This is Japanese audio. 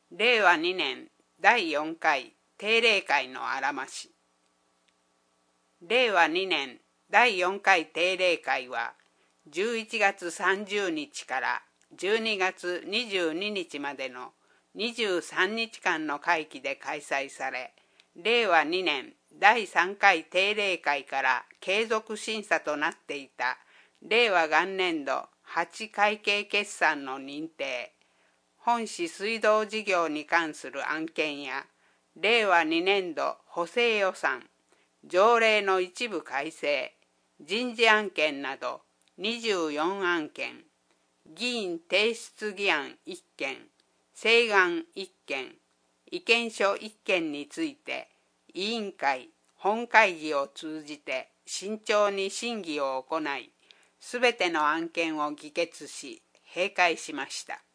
令和2年第4回定例会のあらまし。令和2年第4回定例会は11月30日から12月22日までの23日間の会期で開催され、令和2年第3回定例会から継続審査となっていた令和元年度8会計決算の認定、本市水道事業に関する案件や、令和2年度補正予算、条例の一部改正、人事案件など24案件、議員提出議案1件、請願1件、意見書1件について、委員会、本会議を通じて慎重に審議を行い、すべての案件を議決し、閉会しました。